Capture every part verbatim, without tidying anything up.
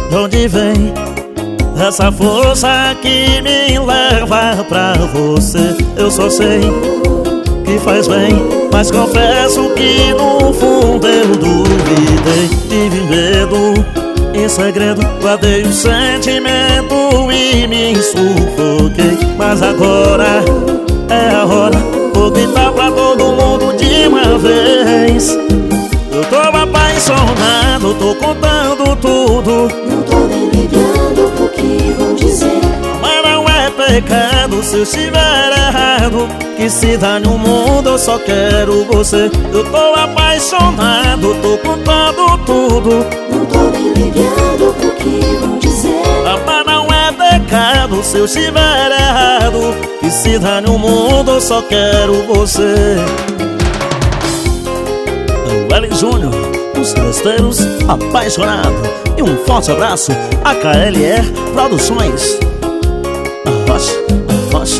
De onde vem essa força que me leva pra você? Eu só sei que faz bem, mas confesso que no fundo eu duvidei. Tive medo, em segredo guardei o sentimento e me sufoquei. Mas agora é a hora, vou gritar pra todo mundo de uma vez. Eu tô apaixonado, tô contando tudo. Não tô nem ligando pro que vão dizer. Mas não é pecado se eu estiver errado, que se dane o mundo, eu só quero você. Eu tô apaixonado, tô contando tudo. Não tô nem ligando pro que vão dizer. Mas não é pecado se eu estiver errado, que se dane o mundo, eu só quero você. É o L Júnior, os Festeiros Apaixonados. E um forte abraço a K L R Produções. Arrocha, arrocha.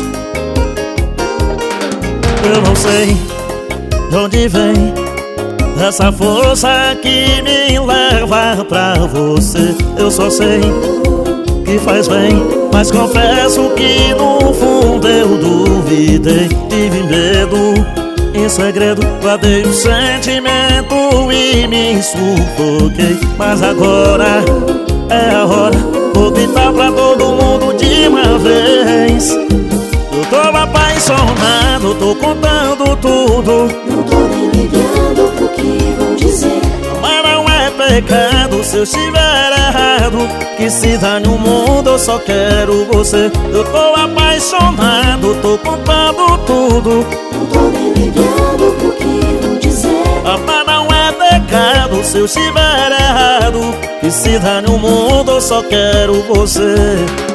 Eu não sei de onde vem essa força que me leva pra você. Eu só sei que faz bem, mas confesso que no fundo eu duvidei. Tive medo, em segredo guardei o sentimento e me sufoquei. Mas agora é a hora, vou gritar pra todo mundo de uma vez. Eu tô apaixonado, tô contando tudo. Não tô nem ligando pro que vão dizer. Mas não é pecado se eu estiver errado, que se dane o mundo, eu só quero você. Eu tô apaixonado, tô contando tudo. Não tô nem ligando pro que vão dizer. Mas não é pecado se eu estiver errado, que se dane o mundo, eu só quero você.